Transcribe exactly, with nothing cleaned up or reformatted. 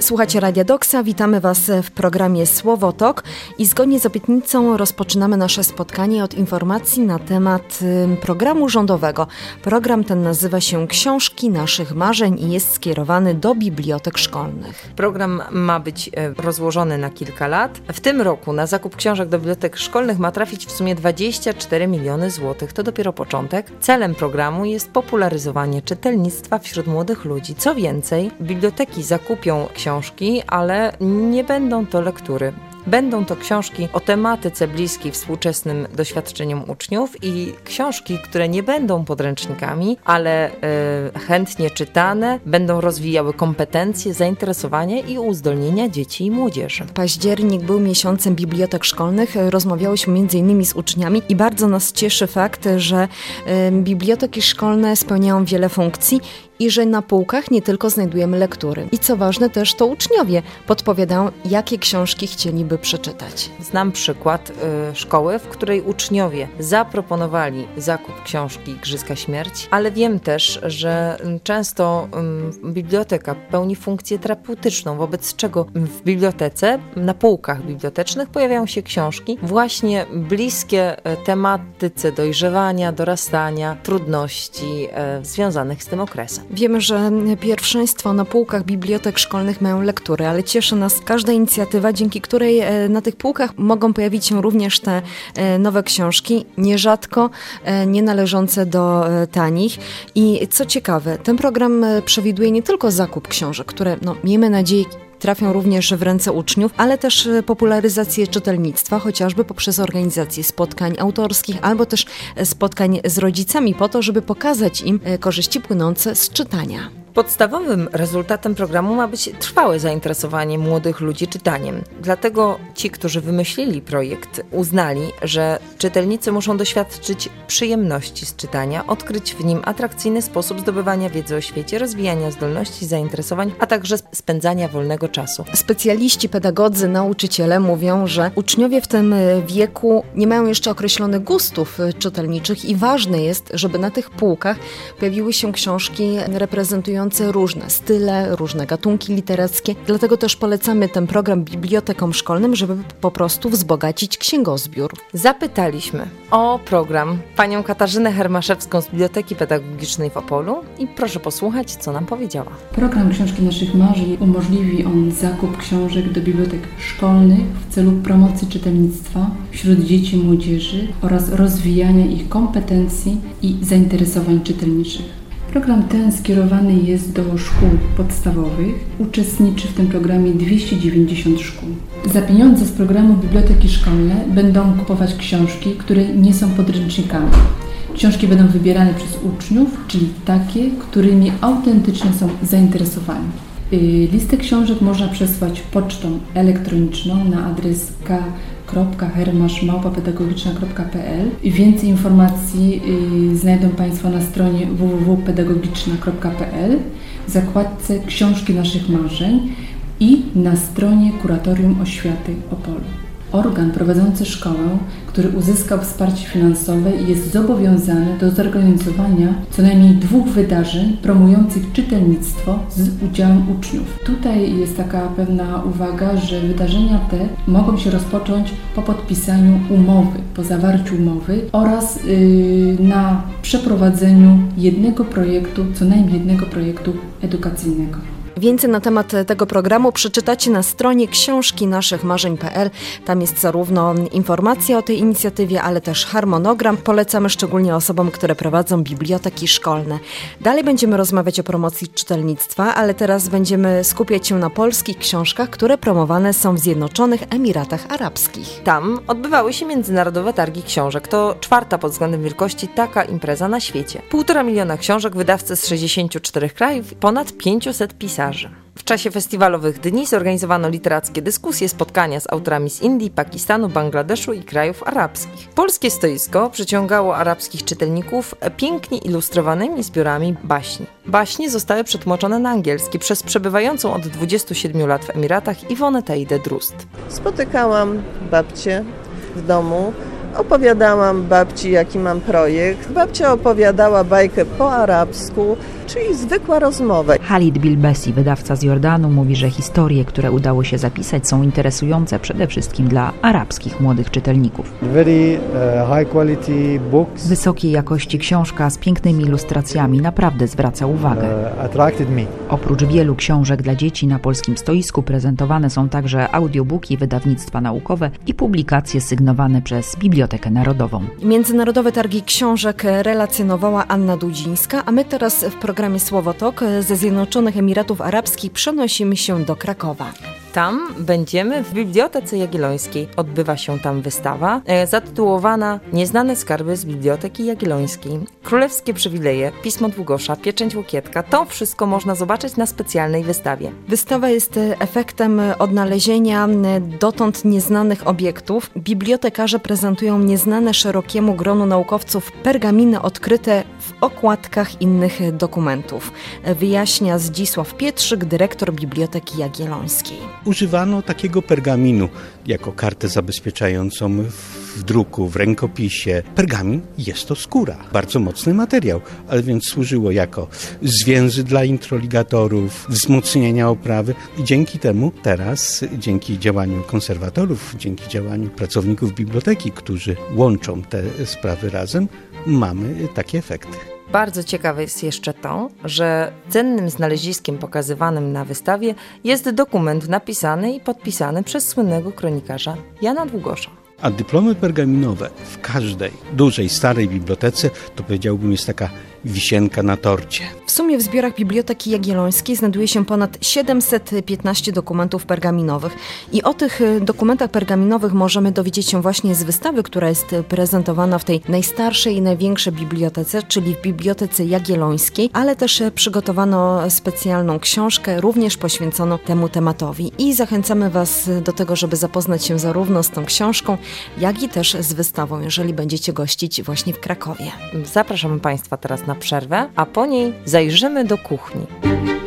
Słuchacie Radia Doksa, witamy Was w programie Słowotok i zgodnie z obietnicą rozpoczynamy nasze spotkanie od informacji na temat programu rządowego. Program ten nazywa się Książki naszych marzeń i jest skierowany do bibliotek szkolnych. Program ma być rozłożony na kilka lat. W tym roku na zakup książek do bibliotek szkolnych ma trafić w sumie dwadzieścia cztery miliony złotych. To dopiero początek. Celem programu jest popularyzowanie czytelnictwa wśród młodych ludzi. Co więcej, biblioteki zakupią książki, ale nie będą to lektury. Będą to książki o tematyce bliskiej współczesnym doświadczeniom uczniów i książki, które nie będą podręcznikami, ale y, chętnie czytane, będą rozwijały kompetencje, zainteresowanie i uzdolnienia dzieci i młodzieży. Październik był miesiącem bibliotek szkolnych. Rozmawiałyśmy między innymi z uczniami i bardzo nas cieszy fakt, że y, biblioteki szkolne spełniają wiele funkcji i że na półkach nie tylko znajdujemy lektury. I co ważne, też to uczniowie podpowiadają, jakie książki chcieliby przeczytać. Znam przykład y, szkoły, w której uczniowie zaproponowali zakup książki Igrzyska Śmierci, ale wiem też, że często y, biblioteka pełni funkcję terapeutyczną, wobec czego w bibliotece, na półkach bibliotecznych pojawiają się książki właśnie bliskie tematyce dojrzewania, dorastania, trudności y, związanych z tym okresem. Wiemy, że pierwszeństwo na półkach bibliotek szkolnych mają lektury, ale cieszy nas każda inicjatywa, dzięki której na tych półkach mogą pojawić się również te nowe książki, nierzadko nie należące do tanich. I co ciekawe, ten program przewiduje nie tylko zakup książek, które, no, miejmy nadzieję, trafią również w ręce uczniów, ale też popularyzację czytelnictwa, chociażby poprzez organizację spotkań autorskich albo też spotkań z rodzicami po to, żeby pokazać im korzyści płynące z czytania. Podstawowym rezultatem programu ma być trwałe zainteresowanie młodych ludzi czytaniem. Dlatego ci, którzy wymyślili projekt, uznali, że czytelnicy muszą doświadczyć przyjemności z czytania, odkryć w nim atrakcyjny sposób zdobywania wiedzy o świecie, rozwijania zdolności, zainteresowań, a także spędzania wolnego czasu. Specjaliści, pedagodzy, nauczyciele mówią, że uczniowie w tym wieku nie mają jeszcze określonych gustów czytelniczych i ważne jest, żeby na tych półkach pojawiły się książki reprezentujące różne style, różne gatunki literackie. Dlatego też polecamy ten program bibliotekom szkolnym, żeby po prostu wzbogacić księgozbiór. Zapytaliśmy o program panią Katarzynę Hermaszewską z Biblioteki Pedagogicznej w Opolu i proszę posłuchać, co nam powiedziała. Program Książki naszych marzeń umożliwi on zakup książek do bibliotek szkolnych w celu promocji czytelnictwa wśród dzieci i młodzieży oraz rozwijania ich kompetencji i zainteresowań czytelniczych. Program ten skierowany jest do szkół podstawowych. Uczestniczy w tym programie dwieście dziewięćdziesiąt szkół. Za pieniądze z programu biblioteki szkolne będą kupować książki, które nie są podręcznikami. Książki będą wybierane przez uczniów, czyli takie, którymi autentycznie są zainteresowani. Listę książek można przesłać pocztą elektroniczną na adres k kropka hermasz małpa pedagogiczna kropka p l. Więcej informacji y, znajdą Państwo na stronie w w w kropka pedagogiczna kropka p l w zakładce Książki naszych marzeń i na stronie Kuratorium Oświaty Opolu. Organ prowadzący szkołę, który uzyskał wsparcie finansowe, jest zobowiązany do zorganizowania co najmniej dwóch wydarzeń promujących czytelnictwo z udziałem uczniów. Tutaj jest taka pewna uwaga, że wydarzenia te mogą się rozpocząć po podpisaniu umowy, po zawarciu umowy oraz yy, na przeprowadzeniu jednego projektu, co najmniej jednego projektu edukacyjnego. Więcej na temat tego programu przeczytacie na stronie książki naszych marzeń kropka p l. Tam jest zarówno informacja o tej inicjatywie, ale też harmonogram. Polecamy szczególnie osobom, które prowadzą biblioteki szkolne. Dalej będziemy rozmawiać o promocji czytelnictwa, ale teraz będziemy skupiać się na polskich książkach, które promowane są w Zjednoczonych Emiratach Arabskich. Tam odbywały się międzynarodowe targi książek. To czwarta pod względem wielkości taka impreza na świecie. Półtora miliona książek, wydawcy z sześćdziesięciu czterech krajów, ponad pięciuset pisarzy. W czasie festiwalowych dni zorganizowano literackie dyskusje, spotkania z autorami z Indii, Pakistanu, Bangladeszu i krajów arabskich. Polskie stoisko przyciągało arabskich czytelników pięknie ilustrowanymi zbiorami baśni. Baśnie zostały przetłumaczone na angielski przez przebywającą od dwudziestu siedmiu lat w Emiratach Iwonę Taidę Drust. Spotykałam babcię w domu, Opowiadałam babci, jaki mam projekt. Babcia opowiadała bajkę po arabsku, czyli zwykła rozmowa. Halid Bilbesi, wydawca z Jordanu, mówi, że historie, które udało się zapisać, są interesujące przede wszystkim dla arabskich młodych czytelników. Very uh, high quality books. Wysokiej jakości książka z pięknymi ilustracjami naprawdę zwraca uwagę. Uh, attracted me. Oprócz wielu książek dla dzieci na polskim stoisku prezentowane są także audiobooki, wydawnictwa naukowe i publikacje sygnowane przez Bibliotekę Narodową. Międzynarodowe Targi Książek relacjonowała Anna Dudzińska, a my teraz w programie Słowotok ze Zjednoczonych Emiratów Arabskich przenosimy się do Krakowa. Tam będziemy w Bibliotece Jagiellońskiej. Odbywa się tam wystawa e, zatytułowana Nieznane skarby z Biblioteki Jagiellońskiej. Królewskie przywileje, Pismo Długosza, Pieczęć Łokietka. To wszystko można zobaczyć na specjalnej wystawie. Wystawa jest efektem odnalezienia dotąd nieznanych obiektów. Bibliotekarze prezentują nieznane szerokiemu gronu naukowców pergaminy odkryte w okładkach innych dokumentów. Wyjaśnia Zdzisław Pietrzyk, dyrektor Biblioteki Jagiellońskiej. Używano takiego pergaminu jako kartę zabezpieczającą w druku, w rękopisie. Pergamin jest to skóra, bardzo mocny materiał, ale więc służyło jako zwięzy dla introligatorów, wzmocnienia oprawy i dzięki temu teraz, dzięki działaniu konserwatorów, dzięki działaniu pracowników biblioteki, którzy łączą te sprawy razem, mamy takie efekty. Bardzo ciekawe jest jeszcze to, że cennym znaleziskiem pokazywanym na wystawie jest dokument napisany i podpisany przez słynnego kronikarza Jana Długosza. A dyplomy pergaminowe w każdej dużej, starej bibliotece, to powiedziałbym, jest taka wisienka na torcie. W sumie w zbiorach Biblioteki Jagiellońskiej znajduje się ponad siedemset piętnaście dokumentów pergaminowych i o tych dokumentach pergaminowych możemy dowiedzieć się właśnie z wystawy, która jest prezentowana w tej najstarszej i największej bibliotece, czyli w Bibliotece Jagiellońskiej, ale też przygotowano specjalną książkę, również poświęconą temu tematowi. I zachęcamy Was do tego, żeby zapoznać się zarówno z tą książką, jak i też z wystawą, jeżeli będziecie gościć właśnie w Krakowie. Zapraszamy Państwa teraz na przerwę, a po niej zajrzymy do kuchni.